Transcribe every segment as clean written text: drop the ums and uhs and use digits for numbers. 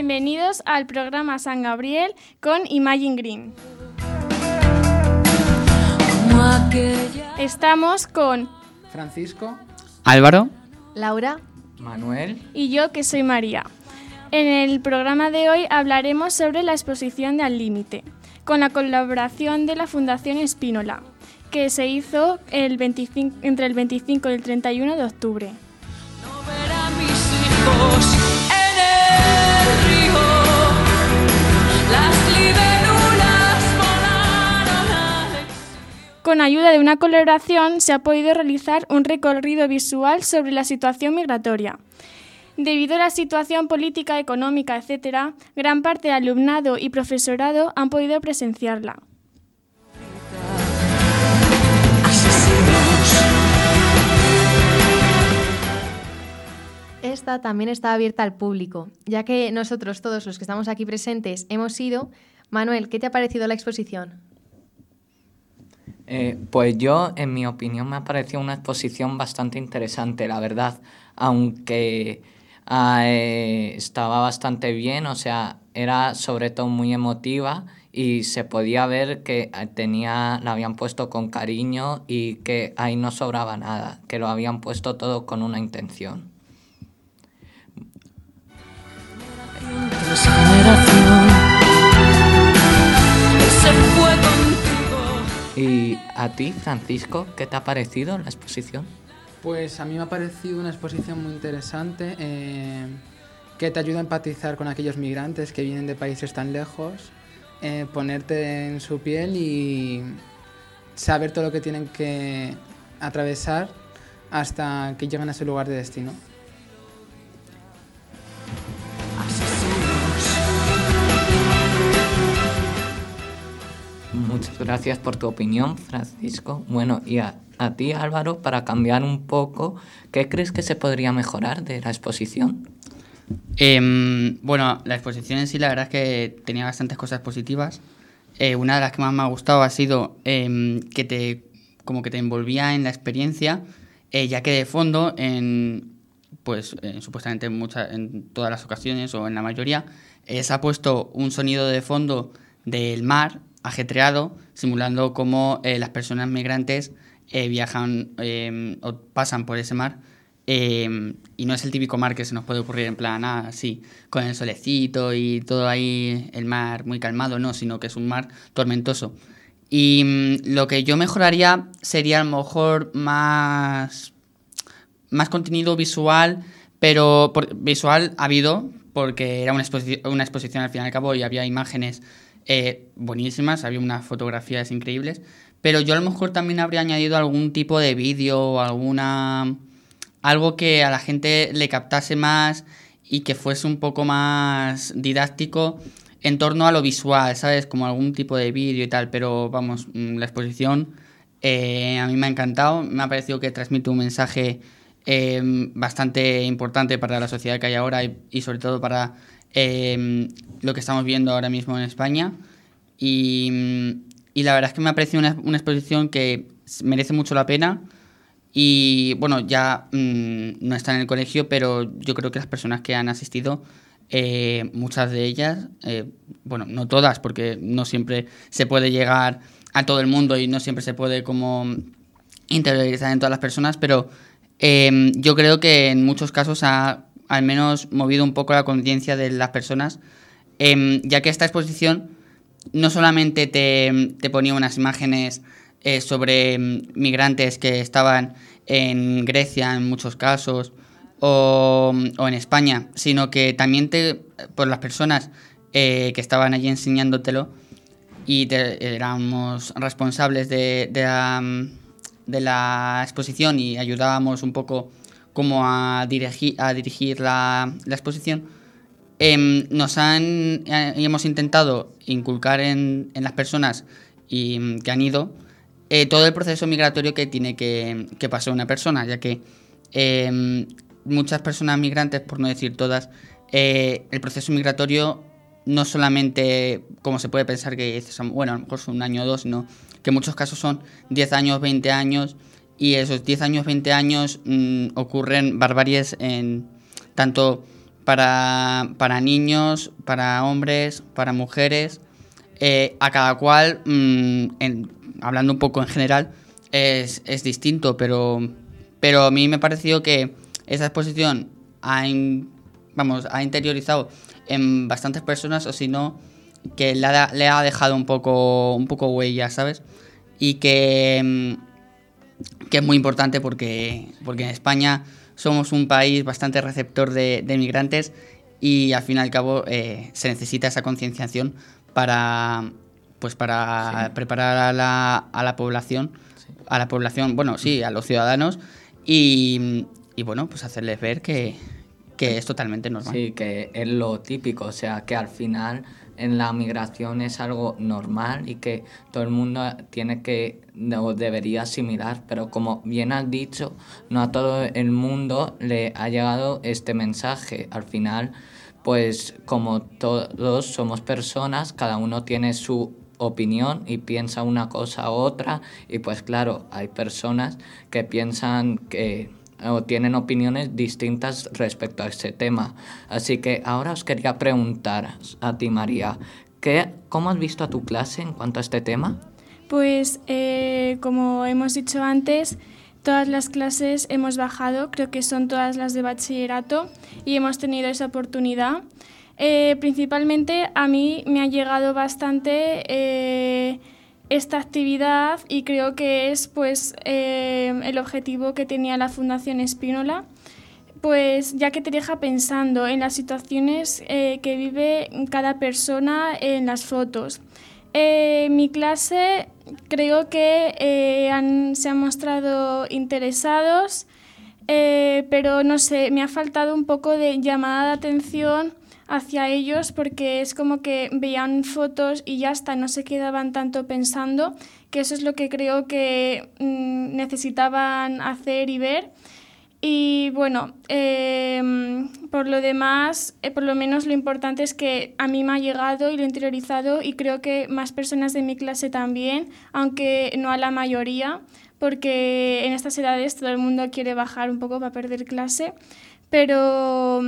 Bienvenidos al programa San Gabriel con Imagine Green. Estamos con Francisco, Álvaro, Laura, Manuel y yo, que soy María. En el programa de hoy hablaremos sobre la exposición de Al Límite, con la colaboración de la Fundación Espínola, que se hizo entre el 25 y el 31 de octubre. No ver a mis hijos en el río, las libélulas volaron al exilio. Con ayuda de una colaboración se ha podido realizar un recorrido visual sobre la situación migratoria. Debido a la situación política, económica, etc., gran parte del alumnado y profesorado han podido presenciarla. esta también está abierta al público, ya que nosotros, todos los que estamos aquí presentes, hemos ido. Manuel, ¿qué te ha parecido la exposición? Pues yo, en mi opinión, me ha parecido una exposición bastante interesante, la verdad, aunque estaba bastante bien, o sea, era sobre todo muy emotiva y se podía ver que la habían puesto con cariño y que ahí no sobraba nada, que lo habían puesto todo con una intención. Se fue contigo. ¿Y a ti, Francisco, qué te ha parecido la exposición? Pues a mí me ha parecido una exposición muy interesante que te ayuda a empatizar con aquellos migrantes que vienen de países tan lejos, ponerte en su piel y saber todo lo que tienen que atravesar hasta que llegan a su lugar de destino. Muchas gracias por tu opinión, Francisco. Bueno, y a ti, Álvaro, para cambiar un poco, ¿qué crees que se podría mejorar de la exposición? Bueno, la exposición en sí la verdad es que tenía bastantes cosas positivas. Una de las que más me ha gustado ha sido que te envolvía en la experiencia, ya que de fondo, supuestamente en todas las ocasiones o en la mayoría, se ha puesto un sonido de fondo del mar ajetreado, simulando cómo las personas migrantes viajan o pasan por ese mar. Y no es el típico mar que se nos puede ocurrir en plan así, con el solecito y todo ahí, el mar muy calmado, no, sino que es un mar tormentoso. Y lo que yo mejoraría sería a lo mejor más contenido visual, pero visual ha habido, porque era una exposición al fin y al cabo y había imágenes buenísimas, había unas fotografías increíbles, pero yo a lo mejor también habría añadido algún tipo de vídeo o algo que a la gente le captase más y que fuese un poco más didáctico en torno a lo visual, ¿sabes? Como algún tipo de vídeo y tal, pero vamos, la exposición a mí me ha encantado, me ha parecido que transmite un mensaje bastante importante para la sociedad que hay ahora y sobre todo para lo que estamos viendo ahora mismo en España y la verdad es que me ha parecido una exposición que merece mucho la pena y bueno, ya no está en el colegio, pero yo creo que las personas que han asistido, muchas de ellas, bueno, no todas, porque no siempre se puede llegar a todo el mundo y no siempre se puede como interiorizar en todas las personas, pero yo creo que en muchos casos ha al menos movido un poco la conciencia de las personas, ya que esta exposición no solamente te ponía unas imágenes sobre migrantes que estaban en Grecia en muchos casos o en España, sino que también por las personas que estaban allí enseñándotelo y éramos responsables de la exposición y ayudábamos un poco como a dirigir la exposición, hemos intentado inculcar en las personas que han ido todo el proceso migratorio que tiene que pasar una persona, ya que muchas personas migrantes, por no decir todas, el proceso migratorio no solamente como se puede pensar que bueno, a lo mejor son un año o dos, sino que en muchos casos son 10 años, 20 años, y esos 10 años, 20 años ocurren barbaries tanto para niños, para hombres, para mujeres, a cada cual, hablando un poco en general, es distinto, pero a mí me pareció que esa exposición ha interiorizado en bastantes personas, o si no, que le ha dejado un poco huella, ¿sabes? Y que es muy importante porque en España somos un país bastante receptor de migrantes y al fin y al cabo se necesita esa concienciación para preparar a la población, a los ciudadanos y bueno, pues hacerles ver que es totalmente normal. Sí, que es lo típico, o sea, que al final en la migración es algo normal y que todo el mundo debería asimilar, pero como bien has dicho, no a todo el mundo le ha llegado este mensaje. Al final, pues como todos somos personas, cada uno tiene su opinión y piensa una cosa u otra, y pues claro, hay personas que piensan o tienen opiniones distintas respecto a ese tema. Así que ahora os quería preguntar a ti, María, ¿cómo has visto a tu clase en cuanto a este tema? Pues como hemos dicho antes, todas las clases hemos bajado, creo que son todas las de bachillerato, y hemos tenido esa oportunidad. Principalmente a mí me ha llegado bastante esta actividad y creo que es pues el objetivo que tenía la Fundación Spínola, pues ya que te deja pensando en las situaciones que vive cada persona en las fotos. Mi clase creo que se han mostrado interesados, pero no sé, me ha faltado un poco de llamada de atención hacia ellos, porque es como que veían fotos y ya está, no se quedaban tanto pensando, que eso es lo que creo que necesitaban hacer y ver. Y bueno, por lo demás, por lo menos lo importante es que a mí me ha llegado y lo he interiorizado, y creo que más personas de mi clase también, aunque no a la mayoría, porque en estas edades todo el mundo quiere bajar un poco para perder clase, pero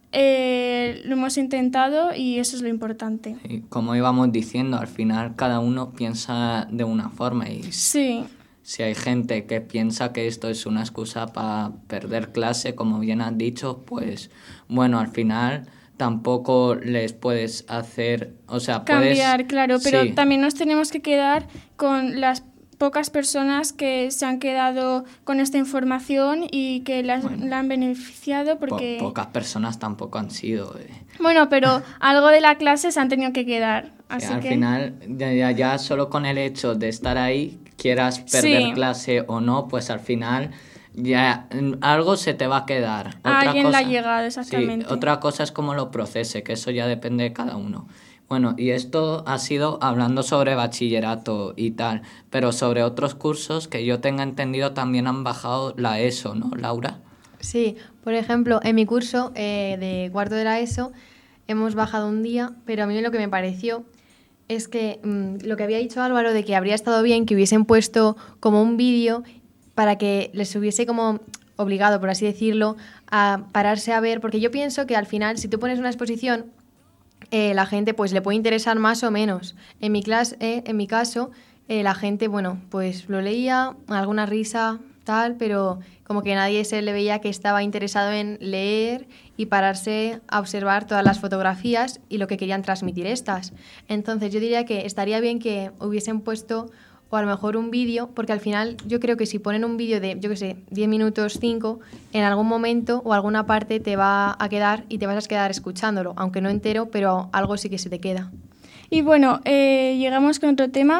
lo hemos intentado y eso es lo importante. Y como íbamos diciendo, al final cada uno piensa de una forma y sí. Si hay gente que piensa que esto es una excusa para perder clase, como bien has dicho, pues bueno, al final tampoco les puedes hacer, o sea, cambiar, claro, pero sí. También nos tenemos que quedar con las pocas personas que se han quedado con esta información y que la han beneficiado, porque pocas personas tampoco han sido. Bueno, pero algo de la clase se han tenido que quedar. Así al que final, ya solo con el hecho de estar ahí, quieras perder clase o no, pues al final ya algo se te va a quedar. Alguien le ha llegado, exactamente. Sí, otra cosa es cómo lo procese, que eso ya depende de cada uno. Bueno, y esto ha sido hablando sobre bachillerato y tal, pero sobre otros cursos que yo tenga entendido también han bajado la ESO, ¿no, Laura? Sí, por ejemplo, en mi curso de cuarto de la ESO hemos bajado un día, pero a mí lo que me pareció es que lo que había dicho Álvaro de que habría estado bien que hubiesen puesto como un vídeo para que les hubiese como obligado, por así decirlo, a pararse a ver, porque yo pienso que al final si tú pones una exposición la gente pues le puede interesar más o menos. En mi caso, la gente, bueno, pues lo leía, alguna risa, tal, pero como que nadie se le veía que estaba interesado en leer y pararse a observar todas las fotografías y lo que querían transmitir estas. Entonces yo diría que estaría bien que hubiesen puesto o a lo mejor un vídeo, porque al final yo creo que si ponen un vídeo de, yo qué sé, 10 minutos, 5, en algún momento o alguna parte te va a quedar y te vas a quedar escuchándolo, aunque no entero, pero algo sí que se te queda. Y bueno, llegamos con otro tema.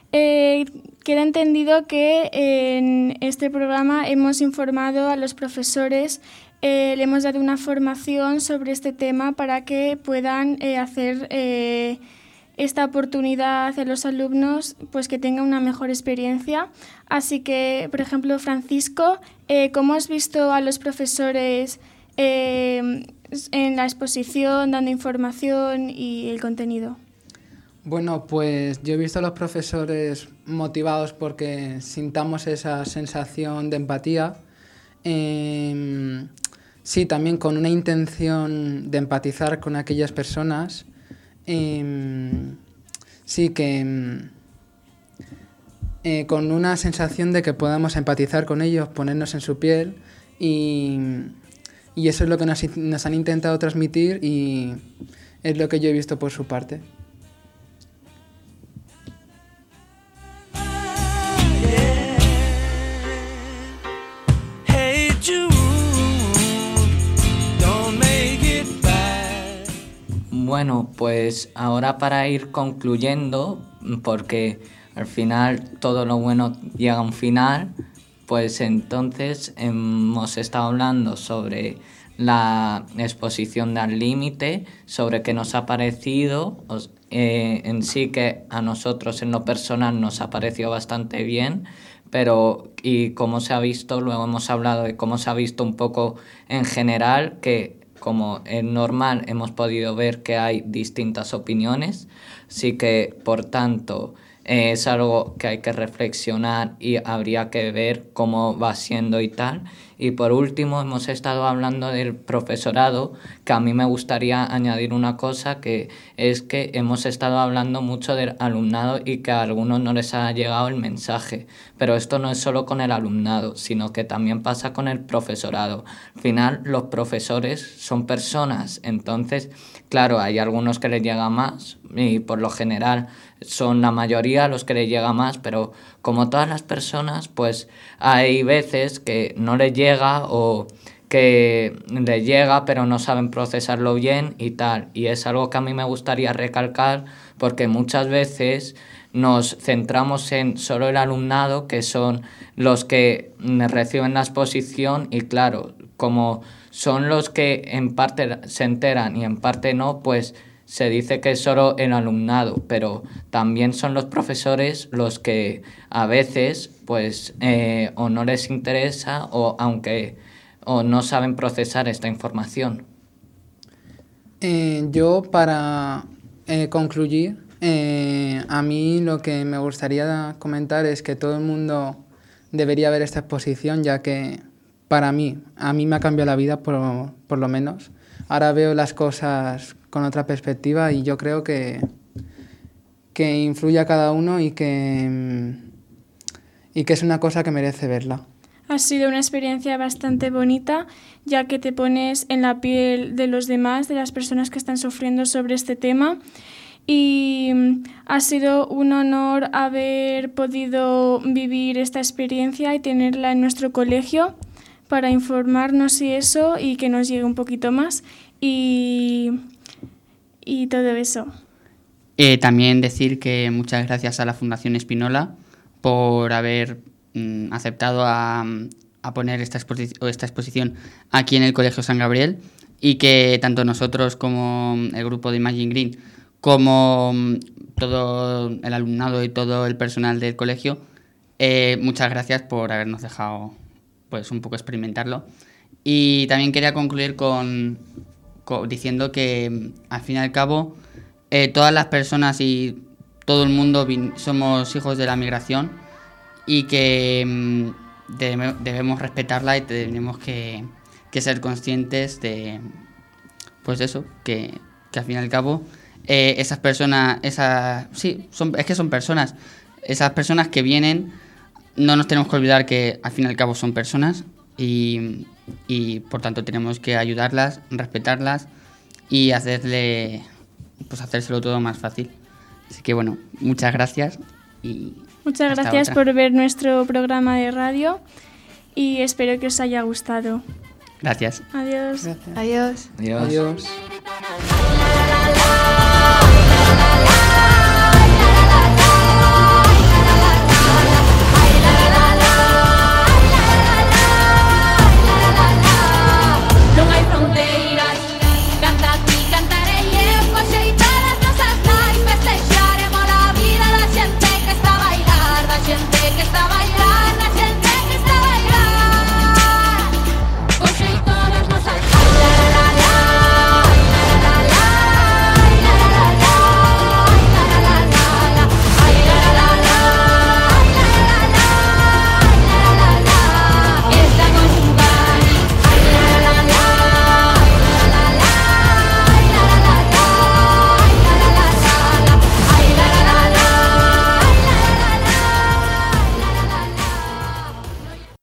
Queda entendido que en este programa hemos informado a los profesores, le hemos dado una formación sobre este tema para que puedan hacer esta oportunidad a los alumnos, pues que tengan una mejor experiencia. Así que, por ejemplo, Francisco, ¿cómo has visto a los profesores en la exposición, dando información y el contenido? Bueno, pues yo he visto a los profesores motivados porque sintamos esa sensación de empatía. sí, también con una intención de empatizar con aquellas personas, sí que con una sensación de que podamos empatizar con ellos, ponernos en su piel y eso es lo que nos han intentado transmitir y es lo que yo he visto por su parte. Bueno, pues ahora para ir concluyendo, porque al final todo lo bueno llega a un final, pues entonces hemos estado hablando sobre la exposición de Al Límite, sobre qué nos ha parecido, en sí que a nosotros en lo personal nos ha parecido bastante bien, pero y cómo se ha visto, luego hemos hablado de cómo se ha visto un poco en general, que como es normal hemos podido ver que hay distintas opiniones, así que por tanto es algo que hay que reflexionar y habría que ver cómo va siendo y tal. Y por último hemos estado hablando del profesorado, que a mí me gustaría añadir una cosa, que es que hemos estado hablando mucho del alumnado y que a algunos no les ha llegado el mensaje, pero esto no es solo con el alumnado, sino que también pasa con el profesorado. Al final los profesores son personas, entonces claro, hay algunos que les llega más y por lo general son la mayoría los que les llega más, pero como todas las personas, pues hay veces que no les llega o que les llega pero no saben procesarlo bien y tal. Y es algo que a mí me gustaría recalcar porque muchas veces nos centramos en solo el alumnado, que son los que reciben la exposición y claro, como son los que en parte se enteran y en parte no, pues se dice que es solo el alumnado, pero también son los profesores los que a veces pues o no les interesa o no saben procesar esta información. Yo para concluir, a mí lo que me gustaría comentar es que todo el mundo debería ver esta exposición, ya que para mí, a mí me ha cambiado la vida por lo menos. Ahora veo las cosas con otra perspectiva y yo creo que influye a cada uno y que es una cosa que merece verla. Ha sido una experiencia bastante bonita, ya que te pones en la piel de los demás, de las personas que están sufriendo sobre este tema. Y ha sido un honor haber podido vivir esta experiencia y tenerla en nuestro colegio para informarnos y eso, y que nos llegue un poquito más y todo eso. También decir que muchas gracias a la Fundación Espinola por haber aceptado a poner esta exposición aquí en el Colegio San Gabriel, y que tanto nosotros como el grupo de Imagine Green como todo el alumnado y todo el personal del colegio, muchas gracias por habernos dejado pues un poco experimentarlo. Y también quería concluir diciendo que al fin y al cabo todas las personas y todo el mundo somos hijos de la migración y que debemos respetarla y tenemos que ser conscientes de pues eso, que al fin y al cabo esas personas, son personas, esas personas que vienen, no nos tenemos que olvidar que al fin y al cabo son personas y por tanto tenemos que ayudarlas, respetarlas y hacérselo todo más fácil. Así que bueno, muchas gracias Muchas gracias por ver nuestro programa de radio y espero que os haya gustado. Gracias. Adiós. Gracias. Adiós. Adiós. Adiós.